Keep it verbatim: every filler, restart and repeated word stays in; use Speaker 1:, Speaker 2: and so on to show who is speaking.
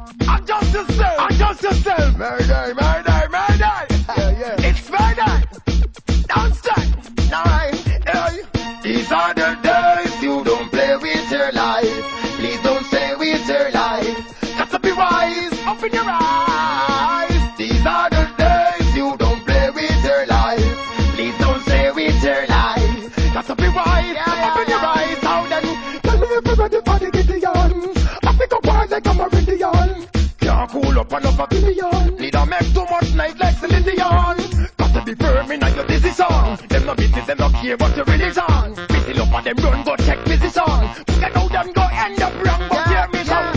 Speaker 1: Adjust yourself. Adjust yourself. Murder, murder, murder. Yeah, yeah. It's murder. Don't stop. Nine. Hey. These are the days you don't play with your life. Please don't stay with your life. Got to be wise. Open your eyes. These are the days you don't play with your life. Please don't stay with your life. Got to be wise. Yeah, open yeah, your yeah. eyes. How then? Tell me if you're ready for the Gideons. I think I'm wise like a meridian. Can't cool up another billion. Need to make too much night like Celine Dion. Got to be firm in your decision. Them no business, them no care about your religion. Busy up and them run, go